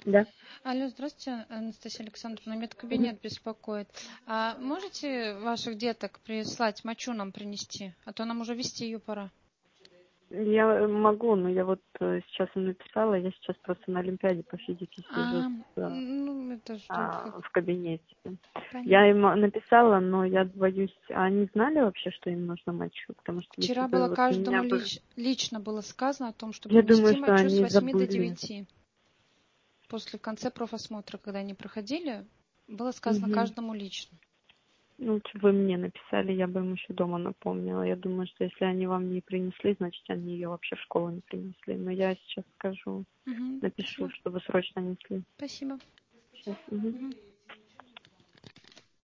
Да. Алло, здравствуйте, Анастасия Александровна, медкабинет беспокоит. А можете ваших деток прислать, мочу нам принести? А то нам уже везти ее пора. Я могу, но я вот сейчас им написала, я сейчас просто на Олимпиаде по физике сижу Ну, это же в кабинете. Я понятно. им написала, но я боюсь, а они знали вообще, что им нужно мочу? Потому что если Вчера бы было вот у меня каждому бы... лично было сказано о том, что Я думаю, принести что мочу с они 8 до забыли. 9. После в конце профосмотра, когда они проходили, было сказано Угу. каждому лично. Ну, лучше бы мне написали, я бы им еще дома напомнила. Я думаю, что если они вам не принесли, значит, они ее вообще в школу не принесли. Но я сейчас скажу, напишу, Спасибо. чтобы срочно несли. Спасибо. Сейчас. Угу.